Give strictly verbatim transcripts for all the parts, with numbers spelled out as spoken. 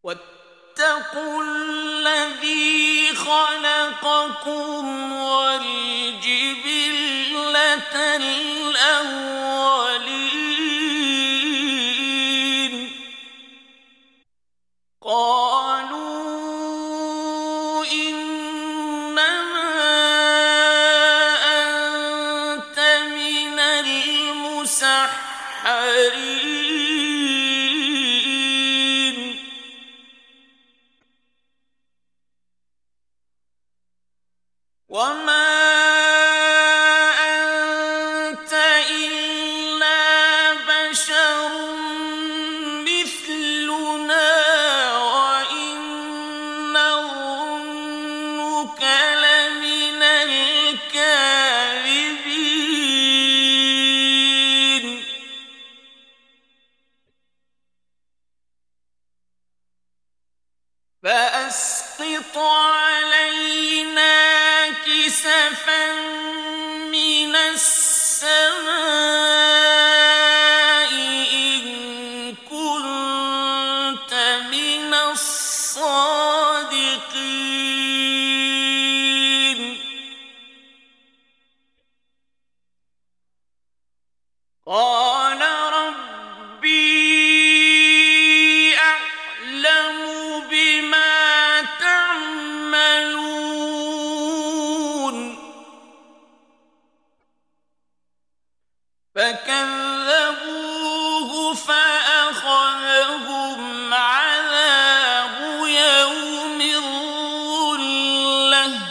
واتقوا الذي خلقكم والجبلة الأولين قالوا إنما أنت من المسحرين وما أنت إلا بشر مثلنا وإن نظنك لمن الكاذبين فأسقط علينا كسفا من السماء إن كنت من الصادقين قال ربي أعلم بما تعملون فكذبوه فأخذهم عذاب يوم الظلة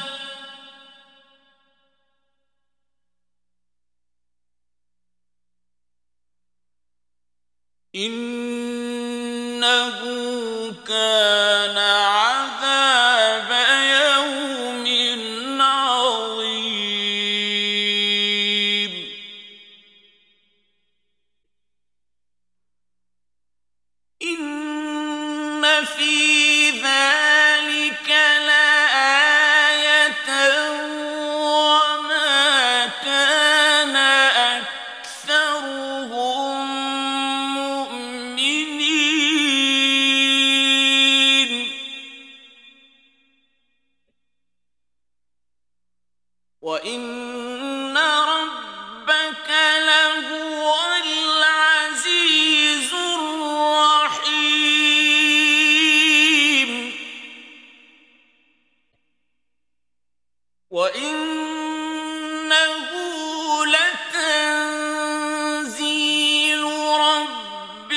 إنه كان عذاب يوم عظيم إن في ذلك لآية وما كان أكثرهم مؤمنين وإن ربك لهو العزيز الرحيم وإنه لتنزيل رب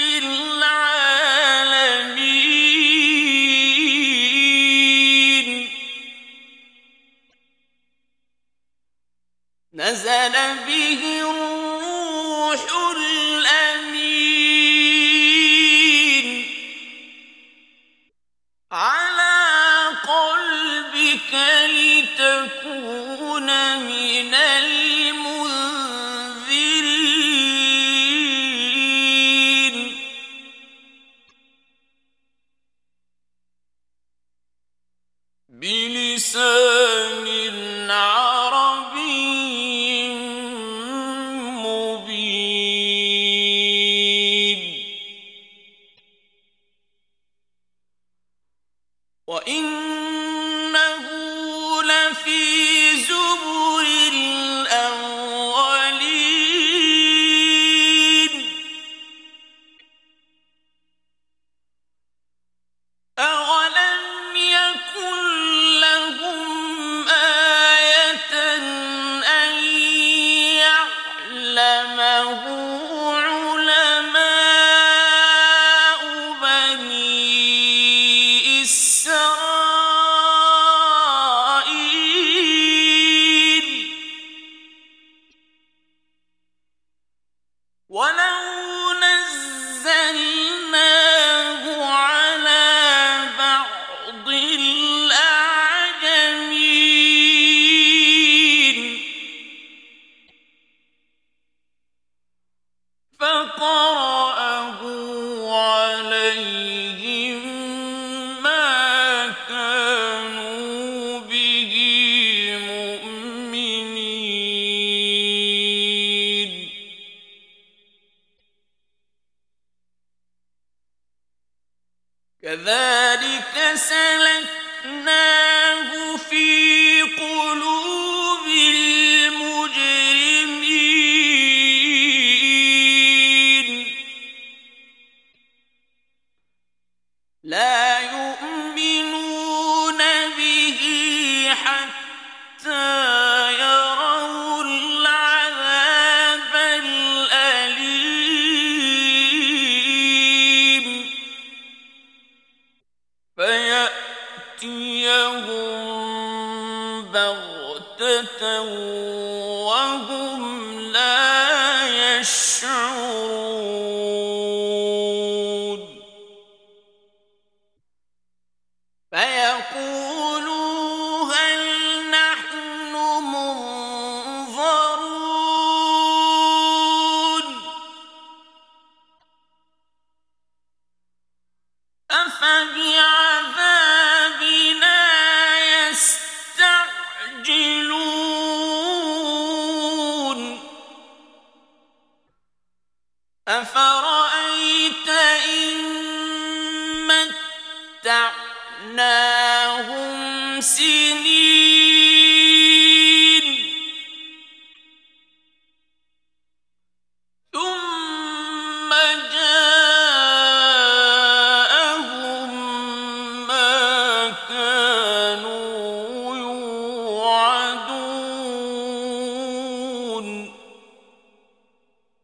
العالمين نزل به الروح الأمين على قلبك لتكون من المنذرين بلسان عربي مبين وإنه لفي زبر الأولين أولم يكن لهم آية أن يعلمه علماء بني إسرائيل كذلك سلكناه في قلوب المجرمين لا يؤمنون به حتى يروا العذاب الأليم فيأتيهم بغتة وهم لا يشعرون فيقولوا هل نحن منظرون أفبعذابنا يستعجلون أفرأيت إن متعناهم سنين